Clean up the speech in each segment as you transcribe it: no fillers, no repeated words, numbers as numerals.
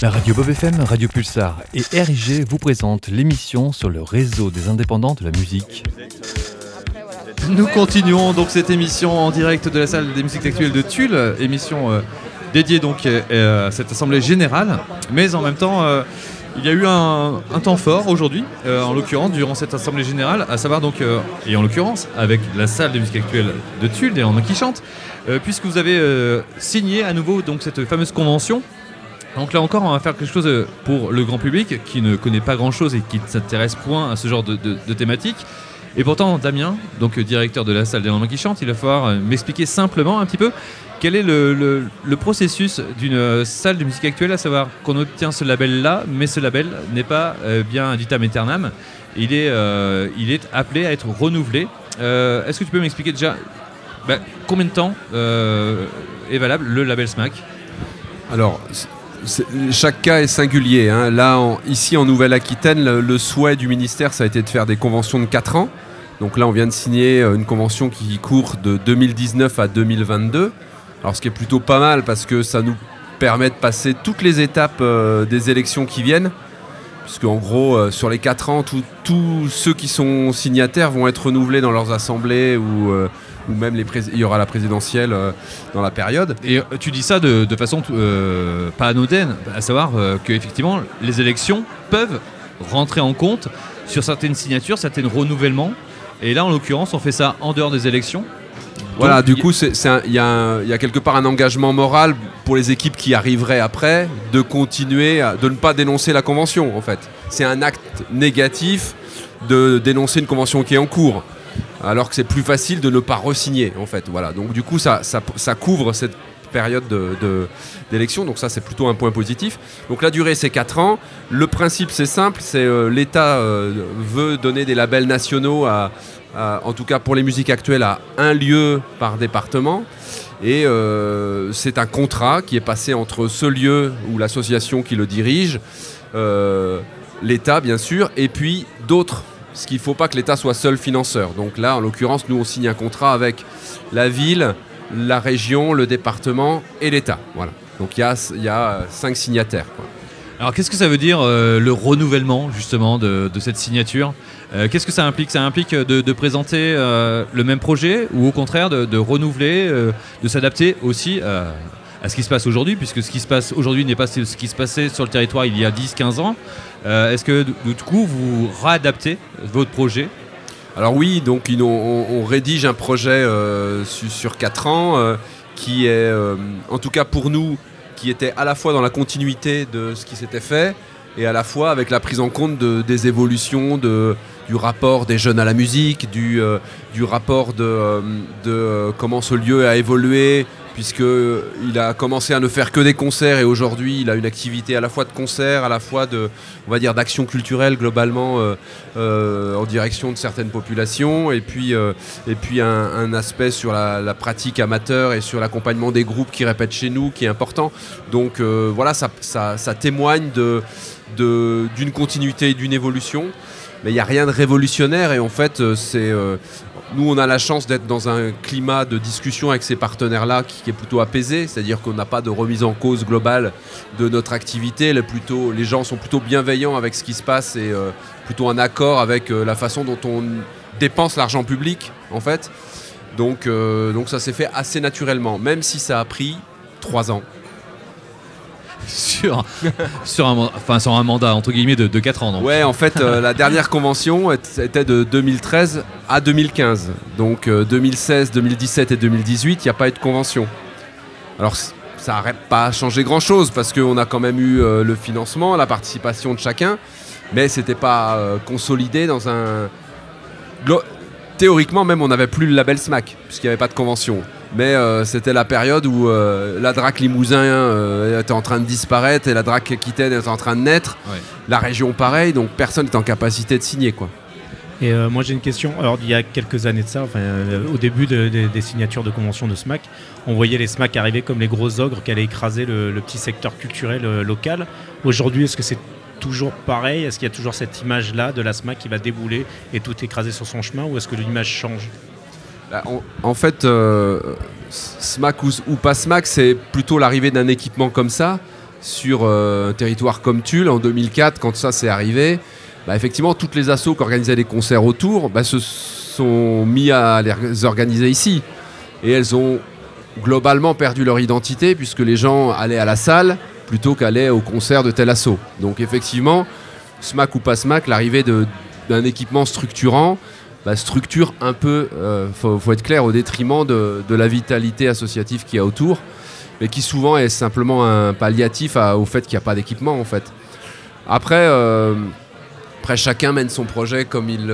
La radio Bob FM, Radio Pulsar et RIG vous présentent l'émission sur le réseau des indépendants de la musique. Nous continuons donc cette émission en direct de la salle des musiques actuelles de Tulle, émission dédiée donc à cette assemblée générale, mais en même temps il y a eu un temps fort aujourd'hui, en l'occurrence durant cette assemblée générale, à savoir donc, et en l'occurrence avec la salle des musiques actuelles de Tulle, des Lendemains qui chantent, puisque vous avez signé à nouveau donc cette fameuse convention. Donc là encore, on va faire quelque chose pour le grand public qui ne connaît pas grand-chose et qui ne s'intéresse point à ce genre de thématique. Et pourtant, Damien, donc directeur de la salle des Lendemains qui chantent, il va falloir m'expliquer simplement un petit peu quel est le processus d'une salle de musique actuelle, à savoir qu'on obtient ce label-là, mais ce label n'est pas bien un vitam aeternam. Il est appelé à être renouvelé. Est-ce que tu peux m'expliquer déjà combien de temps est valable le label SMAC ? Alors, chaque cas est singulier. Hein. Là, ici en Nouvelle-Aquitaine, le souhait du ministère, ça a été de faire des conventions de 4 ans. Donc là, on vient de signer une convention qui court de 2019 à 2022. Alors, ce qui est plutôt pas mal parce que ça nous permet de passer toutes les étapes des élections qui viennent. Puisque en gros, sur les 4 ans, tous ceux qui sont signataires vont être renouvelés dans leurs assemblées ou même il y aura la présidentielle dans la période. Et tu dis ça de façon pas anodine, à savoir qu'effectivement les élections peuvent rentrer en compte sur certaines signatures, certains renouvellements. Et là en l'occurrence on fait ça en dehors des élections. Voilà, donc, du coup il y a quelque part un engagement moral pour les équipes qui arriveraient après de continuer, de ne pas dénoncer la convention en fait. C'est un acte négatif de dénoncer une convention qui est en cours. Alors que c'est plus facile de ne pas re-signer en fait. Voilà. Donc du coup ça couvre cette période d'élection, donc ça c'est plutôt un point positif. Donc la durée c'est 4 ans. Le principe c'est simple, c'est l'État veut donner des labels nationaux en tout cas pour les musiques actuelles à un lieu par département. Et c'est un contrat qui est passé entre ce lieu ou l'association qui le dirige, l'État bien sûr, et puis d'autres. Parce qu'il ne faut pas que l'État soit seul financeur. Donc là, en l'occurrence, nous, on signe un contrat avec la ville, la région, le département et l'État. Voilà. Donc il y a 5 signataires, quoi. Alors qu'est-ce que ça veut dire le renouvellement justement de cette signature ? Qu'est-ce que ça implique ? Ça implique de présenter le même projet ou au contraire de renouveler, de s'adapter aussi à ce qui se passe aujourd'hui, puisque ce qui se passe aujourd'hui n'est pas ce qui se passait sur le territoire il y a 10-15 ans. Est-ce que du coup vous réadaptez votre projet ? Alors oui, donc on rédige un projet sur 4 ans qui est, en tout cas pour nous, qui était à la fois dans la continuité de ce qui s'était fait et à la fois avec la prise en compte des évolutions du rapport des jeunes à la musique, du rapport de comment ce lieu a évolué, puisqu'il a commencé à ne faire que des concerts et aujourd'hui il a une activité à la fois de concerts, à la fois d'action culturelle globalement en direction de certaines populations et puis un aspect sur la pratique amateur et sur l'accompagnement des groupes qui répètent chez nous qui est important. Donc voilà, ça témoigne d'une continuité et d'une évolution. Mais il n'y a rien de révolutionnaire et en fait, nous on a la chance d'être dans un climat de discussion avec ces partenaires-là qui est plutôt apaisé, c'est-à-dire qu'on n'a pas de remise en cause globale de notre activité, les gens sont plutôt bienveillants avec ce qui se passe et plutôt en accord avec la façon dont on dépense l'argent public en fait. Donc ça s'est fait assez naturellement, même si ça a pris 3 ans. Sur un mandat entre guillemets de 4 ans. Donc. Ouais, en fait, la dernière convention était de 2013 à 2015. Donc 2016, 2017 et 2018, il n'y a pas eu de convention. Alors ça n'aurait pas changé grand-chose parce qu'on a quand même eu le financement, la participation de chacun, mais c'était pas consolidé dans un... Théoriquement même, on n'avait plus le label SMAC puisqu'il n'y avait pas de convention. Mais c'était la période où la DRAC Limousin était en train de disparaître et la DRAC Aquitaine était en train de naître. Ouais. La région pareil, donc personne n'est en capacité de signer, quoi. Et moi j'ai une question. Alors il y a quelques années de ça, au début des signatures de convention de SMAC, on voyait les SMAC arriver comme les gros ogres qui allaient écraser le petit secteur culturel local. Aujourd'hui, est-ce que c'est toujours pareil ? Est-ce qu'il y a toujours cette image-là de la SMAC qui va débouler et tout écraser sur son chemin, ou est-ce que l'image change ? En fait, SMAC ou pas SMAC, c'est plutôt l'arrivée d'un équipement comme ça. sur un territoire comme Tulle en 2004, quand ça s'est arrivé, effectivement, toutes les assos qui organisaient des concerts autour se sont mis à les organiser ici. Et elles ont globalement perdu leur identité puisque les gens allaient à la salle plutôt qu'aller au concert de tel asso. Donc effectivement, SMAC ou pas SMAC, l'arrivée d'un équipement structurant structure un peu, faut être clair, au détriment de la vitalité associative qu'il y a autour, mais qui souvent est simplement un palliatif au fait qu'il n'y a pas d'équipement en fait. Après, chacun mène son projet comme il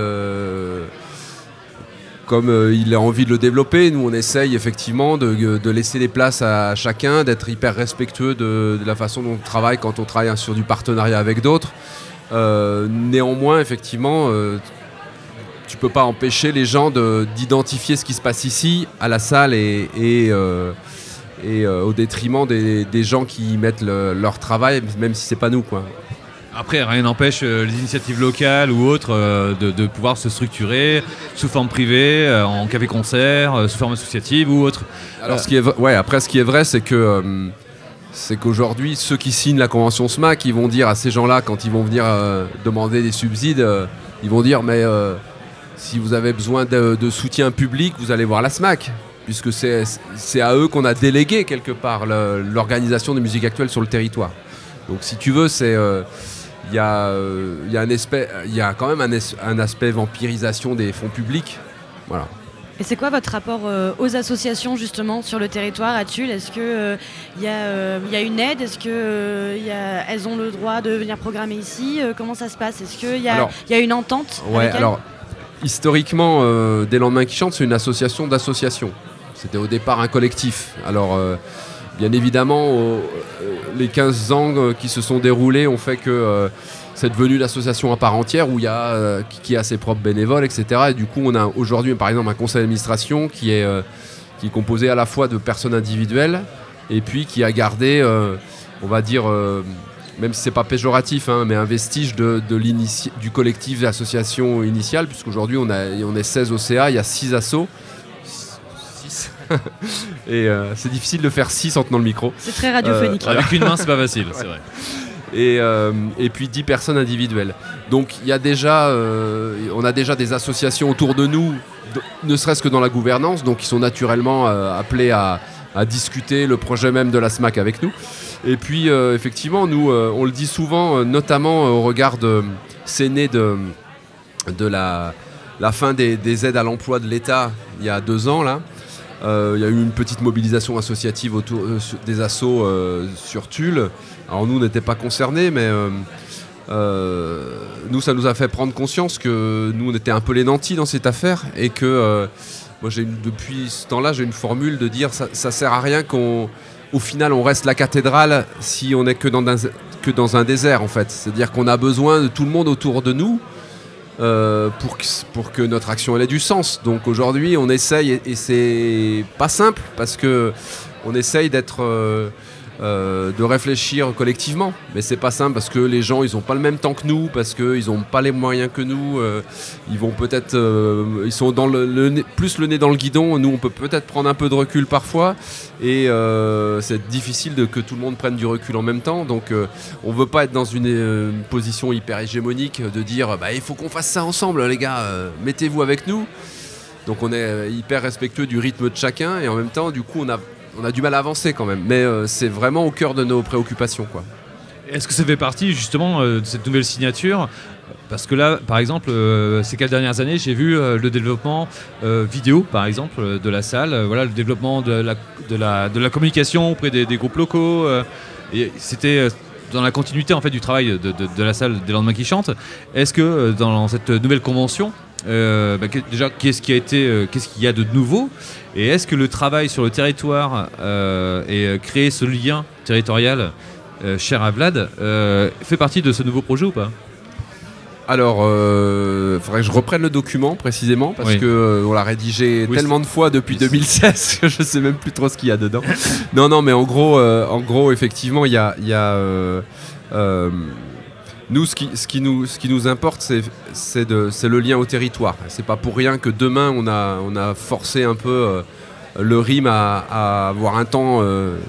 a envie de le développer. Nous, on essaye effectivement de laisser des places à chacun, d'être hyper respectueux de la façon dont on travaille quand on travaille sur du partenariat avec d'autres. Néanmoins, effectivement, tu peux pas empêcher les gens d'identifier ce qui se passe ici, à la salle, et au détriment des gens qui y mettent leur travail, même si c'est pas nous, quoi. Après, rien n'empêche les initiatives locales ou autres de pouvoir se structurer sous forme privée, en café-concert, sous forme associative ou autre. Alors, ce qui est vrai, c'est qu'aujourd'hui, ceux qui signent la convention SMAC, ils vont dire à ces gens-là, quand ils vont venir demander des subsides, ils vont dire mais si vous avez besoin de soutien public, vous allez voir la SMAC, puisque c'est à eux qu'on a délégué quelque part l'organisation de musique actuelle sur le territoire. Donc si tu veux, il y a quand même un aspect vampirisation des fonds publics. Voilà. Et c'est quoi votre rapport aux associations justement sur le territoire à Tulle ? Est-ce qu'il y a une aide ? Est-ce qu'elles ont le droit de venir programmer ici ? Comment ça se passe ? Est-ce qu'il y a une entente avec elles ? Alors, historiquement, Des Lendemains qui chantent, c'est une association d'associations. C'était au départ un collectif. Alors, bien évidemment, les 15 ans qui se sont déroulés ont fait que c'est devenu l'association à part entière où qui a ses propres bénévoles, etc. Et du coup, on a aujourd'hui, par exemple, un conseil d'administration qui est composé à la fois de personnes individuelles et puis qui a gardé, on va dire, même si c'est pas péjoratif, mais un vestige du collectif d'association initiale, puisqu'aujourd'hui, on est 16 OCA, il y a 6 assos. Et c'est difficile de faire 6 en tenant le micro. C'est très radiophonique. Avec une main, c'est pas facile, c'est vrai. Et puis 10 personnes individuelles. Donc il y a on a déjà des associations autour de nous, ne serait-ce que dans la gouvernance, donc ils sont naturellement appelés à discuter le projet même de la SMAC avec nous. Et puis effectivement, nous, on le dit souvent, notamment au regard c'est né de la fin des aides à l'emploi de l'État il y a 2 ans là. Il y a eu une petite mobilisation associative autour des assos sur Tulle. Alors nous, on n'était pas concernés, mais nous, ça nous a fait prendre conscience que nous, on était un peu les nantis dans cette affaire et que moi, depuis ce temps-là, j'ai une formule de dire ça sert à rien qu'au final, on reste la cathédrale si on n'est que dans un désert, en fait. C'est-à-dire qu'on a besoin de tout le monde autour de nous pour que notre action elle ait du sens. Donc aujourd'hui on essaye et c'est pas simple parce que on essaye de réfléchir collectivement, mais c'est pas simple parce que les gens ils ont pas le même temps que nous, parce qu'ils ont pas les moyens que nous, ils vont peut-être ils sont dans plus le nez dans le guidon. Nous on peut peut-être prendre un peu de recul parfois et c'est difficile que tout le monde prenne du recul en même temps, donc on veut pas être dans une position hyper hégémonique de dire il faut qu'on fasse ça ensemble les gars, mettez-vous avec nous. Donc on est hyper respectueux du rythme de chacun et en même temps du coup on a du mal à avancer quand même, mais c'est vraiment au cœur de nos préoccupations, quoi. Est-ce que ça fait partie justement de cette nouvelle signature ? Parce que là, par exemple, ces 4 dernières années, j'ai vu le développement vidéo, par exemple, de la salle, le développement de la communication auprès des groupes locaux. Et c'était dans la continuité en fait du travail de la salle des Lendemains qui chantent. Est-ce que dans cette nouvelle convention, déjà, qu'est-ce qu'il y a de nouveau, et est-ce que le travail sur le territoire et créer ce lien territorial cher à Vlad fait partie de ce nouveau projet ou pas ? Alors, faudrait que je reprenne le document précisément parce que on l'a rédigé tellement de fois depuis 2016 que je sais même plus trop ce qu'il y a dedans. non, mais en gros, effectivement, il y a nous, ce qui nous importe, c'est le lien au territoire. C'est pas pour rien que demain, on a forcé un peu le RIM à avoir un temps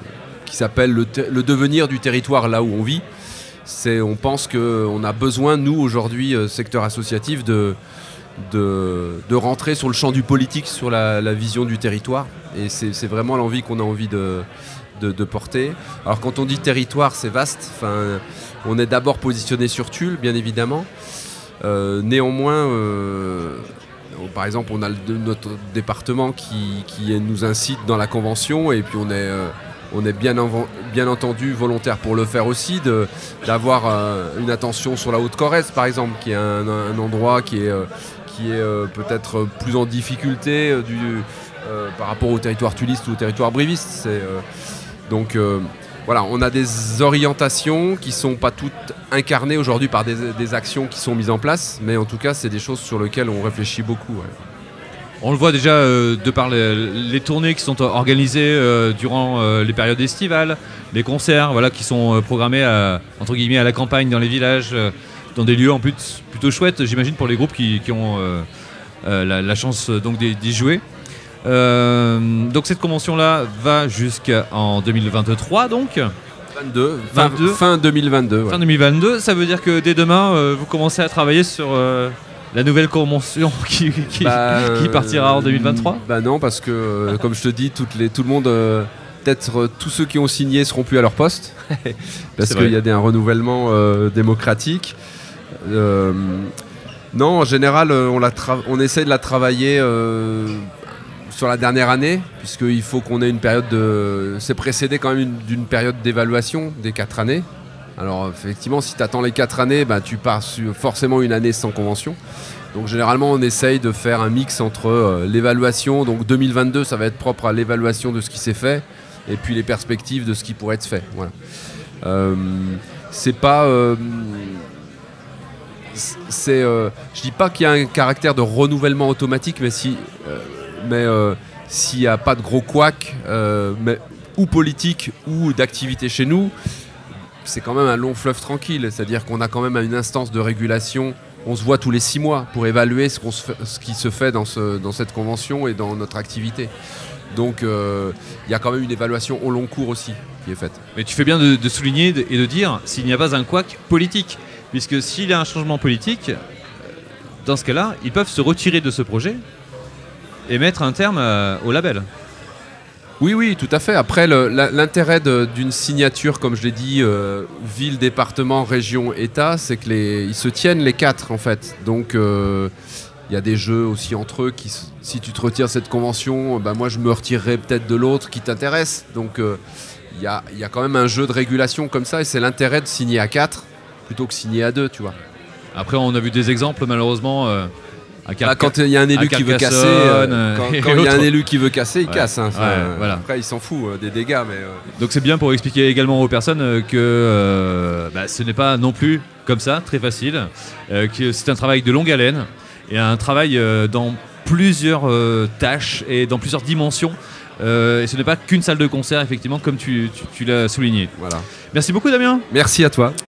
qui s'appelle le devenir du territoire là où on vit. On pense qu'on a besoin, nous, aujourd'hui, secteur associatif, de rentrer sur le champ du politique, sur la vision du territoire. Et c'est vraiment l'envie qu'on a envie de porter. Alors quand on dit territoire, c'est vaste. Enfin, on est d'abord positionné sur Tulle, bien évidemment. Néanmoins, par exemple, on a notre département qui nous incite dans la convention, et puis on est bien entendu volontaire pour le faire aussi, d'avoir une attention sur la Haute-Corrèze, par exemple, qui est un endroit qui est peut-être plus en difficulté par rapport au territoire tulliste ou au territoire briviste. Donc voilà, on a des orientations qui ne sont pas toutes incarnées aujourd'hui par des actions qui sont mises en place, mais en tout cas, c'est des choses sur lesquelles on réfléchit beaucoup. Ouais. On le voit déjà de par les tournées qui sont organisées durant les périodes estivales, les concerts qui sont programmés entre guillemets à la campagne, dans les villages, dans des lieux en plus plutôt chouettes, j'imagine, pour les groupes qui ont la chance donc d'y jouer. Donc cette convention-là va jusqu'en 2023, donc fin 2022. Ouais. Fin 2022, ça veut dire que dès demain, vous commencez à travailler sur la nouvelle convention qui partira en 2023 ? Non, parce que comme je te dis, tout le monde, peut-être tous ceux qui ont signé seront plus à leur poste, parce qu'il y a un renouvellement démocratique. Non, en général, on essaie de la travailler sur la dernière année, puisqu'il faut qu'on ait une période c'est précédé quand même d'une période d'évaluation des 4 années. Alors effectivement, si tu attends les 4 années, tu pars sur forcément une année sans convention. Donc généralement, on essaye de faire un mix entre l'évaluation, donc 2022, ça va être propre à l'évaluation de ce qui s'est fait, et puis les perspectives de ce qui pourrait être fait. Voilà. C'est pas... je dis pas qu'il y a un caractère de renouvellement automatique, mais s'il n'y a pas de gros couac, ou politique ou d'activité chez nous, c'est quand même un long fleuve tranquille. C'est-à-dire qu'on a quand même une instance de régulation. On se voit tous les 6 mois pour évaluer ce qui se fait dans cette convention et dans notre activité. Donc il y a quand même une évaluation au long cours aussi qui est faite. Mais tu fais bien de souligner et de dire s'il n'y a pas un couac politique. Puisque s'il y a un changement politique, dans ce cas-là, ils peuvent se retirer de ce projet et mettre un terme au label. Oui, tout à fait. Après, l'intérêt d'une signature, comme je l'ai dit, ville, département, région, État, c'est qu'ils se tiennent les 4, en fait. Donc, il y a des jeux aussi entre eux qui, si tu te retires cette convention, moi, je me retirerai peut-être de l'autre qui t'intéresse. Donc, il y a quand même un jeu de régulation comme ça, et c'est l'intérêt de signer à 4 plutôt que signer à 2, tu vois. Après, on a vu des exemples, malheureusement... quand il y a un élu qui veut casser, quand il y a un élu qui veut casser, il casse. Hein, voilà. Après, il s'en fout des dégâts. Mais Donc c'est bien pour expliquer également aux personnes que ce n'est pas non plus comme ça, très facile, que c'est un travail de longue haleine et un travail dans plusieurs tâches et dans plusieurs dimensions. Et ce n'est pas qu'une salle de concert, effectivement, comme tu l'as souligné. Voilà. Merci beaucoup, Damien. Merci à toi.